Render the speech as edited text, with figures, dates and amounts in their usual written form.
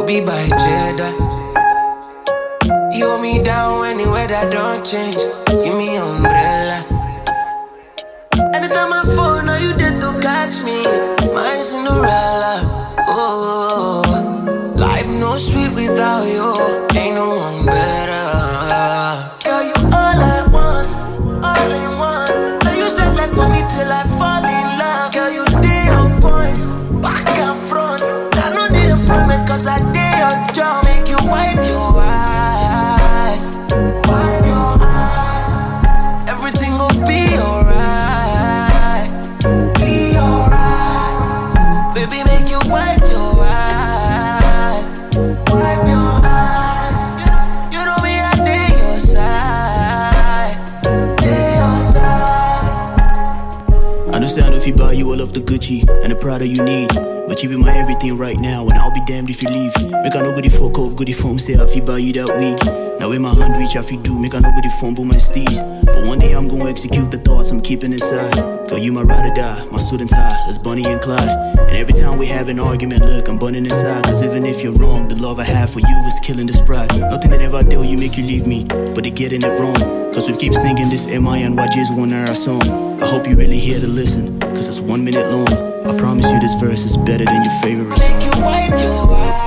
be by Jeddah. You hold me down anywhere that don't change. Give me umbrella. Anytime I fall, now you there to catch me. My Cinderella. Oh, life no sweet without you. Ain't no one better. Girl, you all I want, all I want. Now you said like for me till I fall in love. Girl, you day on point, back and front. I don't need a promise cause I day your job. Make you wipe your eyes, wipe your eyes. Everything will be alright, be alright. Baby, make you wipe your eyes, wipe your eyes. You know me, I day your side, day your side. I understand if you buy you all of the Gucci and the Prada you need, but you be my everything right now, and I'll be damned if you leave. Make I no goodie fuck up, goodie phone say I fi buy you that week. Now in my hand reach I fi do, make I no goodie fumble my steez. But one day I'm gonna execute the thoughts I'm keeping inside. Girl, you my ride or die, my suit and tie, as Bonnie and Clyde. And every time we have an argument, look, I'm burning inside. Cause even if you're wrong, the love I have for you is killing this pride. Nothing that ever tell you make you leave me, but they getting it wrong. Cause we keep singing this MINYJ's one hour song. I hope you really here to listen, cause it's 1 minute long. I promise you this verse is better than your favorite song. Make you wipe your eyes.